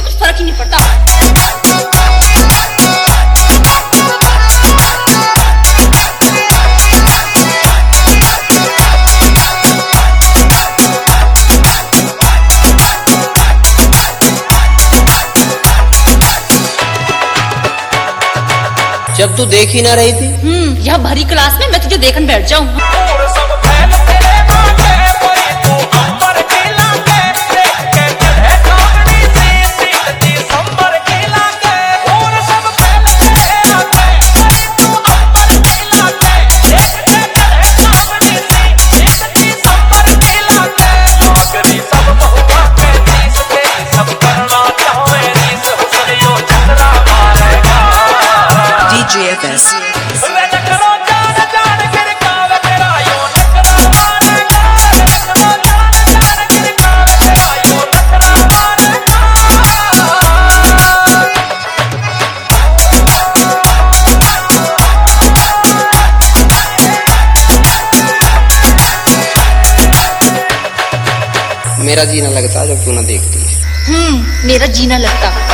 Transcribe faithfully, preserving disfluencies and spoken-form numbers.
कुछ फर्क ही नहीं पड़ता। जब तू देख ही ना रही थी। हम्म यह भरी क्लास में मैं तुझे देखने बैठ जाऊं। मेरा जीना लगता जब तू ना देखती। हम्म मेरा जीना लगता।